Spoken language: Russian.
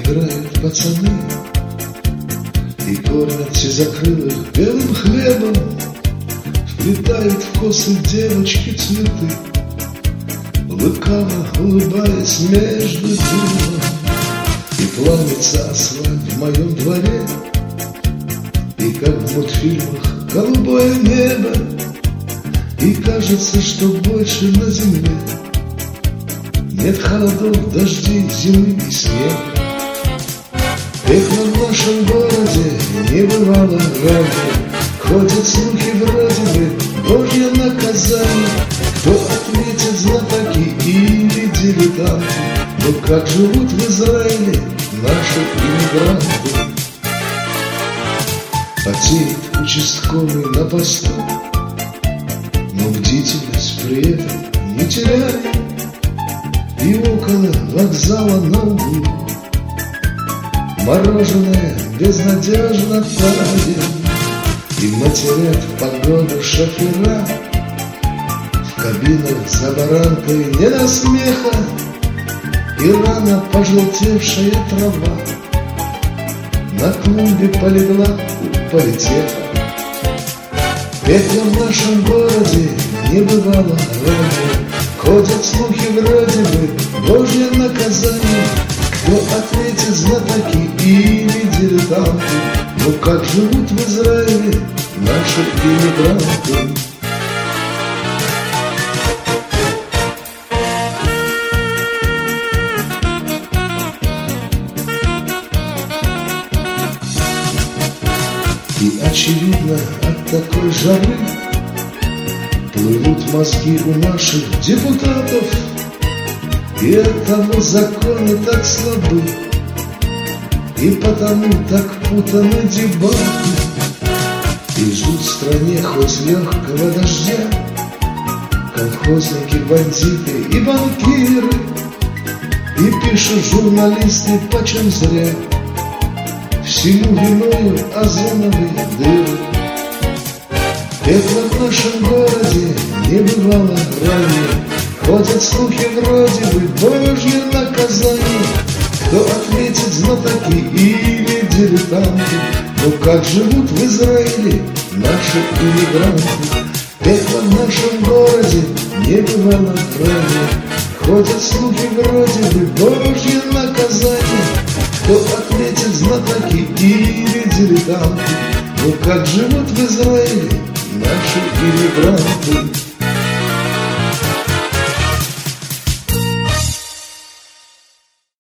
играют пацаны и кормят чизокрылых белым хлебом, вплетают в косы девочки цветы, лукаво улыбаясь между делом. И плавится асфальт в моем дворе, и как в мультфильмах голубое небо, и кажется, что больше на земле нет холодов, дождей, зимы и снега. Пекло в нашем городе не бывало ранее, ходят слухи вроде бы Божье наказание. Кто ответит, знатоки или дилетанты? Но как живут в Израиле наши иммигранты? Потеет участковый на посту, но бдительность при этом не теряет. И около вокзала на углу мороженое безнадежно тает. И матерят в погоду шофера, в кабинах за баранкой не до смеха, и рано пожелтевшая трава на клумбе полегла у паритета. Петля в нашем городе не бывало ранее, ходят слухи вроде бы Божье наказание. Кто ответит, знатоки или дилетанты? Ну как живут в Израиле наши иммигранты? И очевидно, от такой жары плывут мозги у наших депутатов, и оттого законы так слабы, и потому так путаны дебаты. И ждут в стране хоть легкого дождя колхозники, бандиты и банкиры, и пишут журналисты почем зря всему виною озоновые дыры. Пекло в нашем городе не бывало ранее, ходят слухи вроде бы Божье наказание. Кто ответит, знатоки или дилетанты? Ну как живут в Израиле наши иммигранты? Пекло в нашем городе не бывало ранее, ходят слухи вроде бы Божье наказание. Кто ответит, знатоки или дилетанты? Ну как живут в Израиле наши иммигранты?